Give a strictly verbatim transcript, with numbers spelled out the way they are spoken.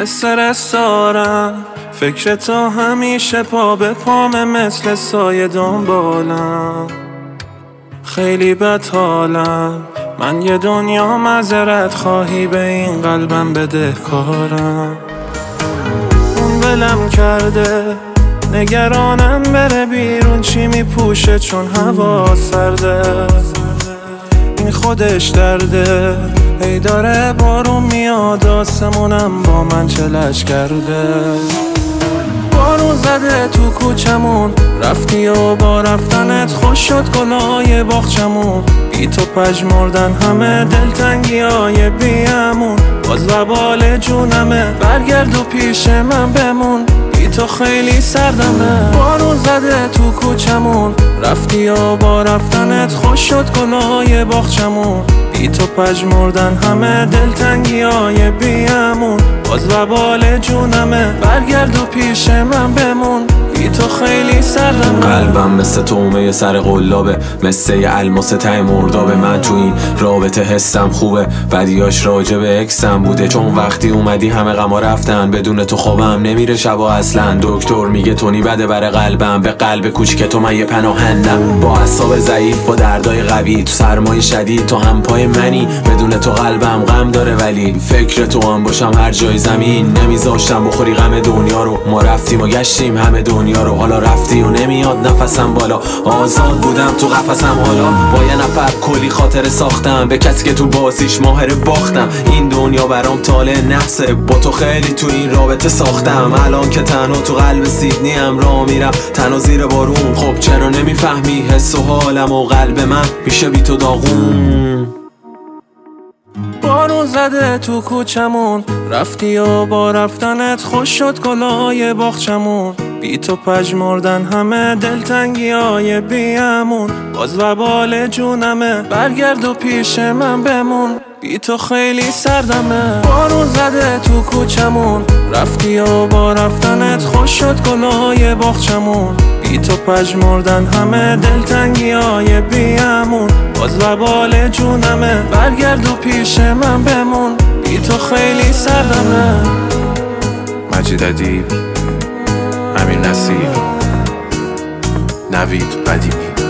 استرس دارم، فکر تو همیشه پا به پامه، مثل سایه دنبالم. خیلی بد حالم، من یه دنیا معذرت خواهی، به این قلبم بدهکارم. اون ولم کرده، نگرانم بره بیرون چی میپوشه، چون هوا سرده. این خودش درده، ای داره بارون میاد آسمونم با من چلش کرده. بارون زده تو کوچمون، رفتی و با رفتنت خوش شد گلای باغچمون. بی تو پژمردن همه دلتنگی های بیامون، باز وبال جونمه برگرد و پیش من بمون، بی تو خیلی سردمه. بارون زده تو کوچمون، رفتی و با رفتنت خوش شد گلای باغچمون. بی تو پژمردن همه دلتنگی های بیامون، باز وبال جونمه برگرد و پیش من بمون، بی تو خیلی سردمه. قلبم مثل تومه سر قلابه، مثل یه الماس ته مردابه. من تو این رابطه حسم خوبه، بدیاش راجع به اکسم بوده. چون وقتی اومدی همه غما رفتن، بدون تو خوابم نمیره شبا اصلا. دکتر میگه تونی بده بر قلبم، به قلب کوچیک تو من یه پناهندم. با اعصاب ضعیف با دردای قوی، تو سرمای شدید تو هم پای منی. بدون تو قلبم غم داره، ولی فکر تو هم باشم هر جای زمین. نمیذاشتم بخوری غم دنیا رو، ما رفتیم و گشتیم همه دنیا رو. حالا رفتی و نمیاد نفسم بالا، آزاد بودم تو قفسم. حالا با یه نفر کلی خاطره ساختم، به کسی که تو بازیش ماهر باختم. این دنیا برام طالع نفسه، با تو خیلی تو این رابطه ساختم. الان که تنها تو قلب سیدنی هم راه میرم، تنها زیر بارون. خب چرا نمیفهمی حس و حالم و قلب من میشه بی تو داغون. بارون زده تو کوچمون، رفتی و با رفتنت خوش شد گلای باغچمون. بی تو پژمردن همه دلتنگی های بیامون، باز وبال جونمه برگرد و پیش من بمون، بی تو خیلی سردمه. بارون زده تو کوچمون، رفتی و با رفتنت خوش شد گلای باغچمون. بی تو پژمردن همه دلتنگی های بیامون، باز وبال جونمه برگرد و پیش من بمون، بی تو خیلی سردمه. مجید ادیب، امیر نصیر، نوید قدیمی.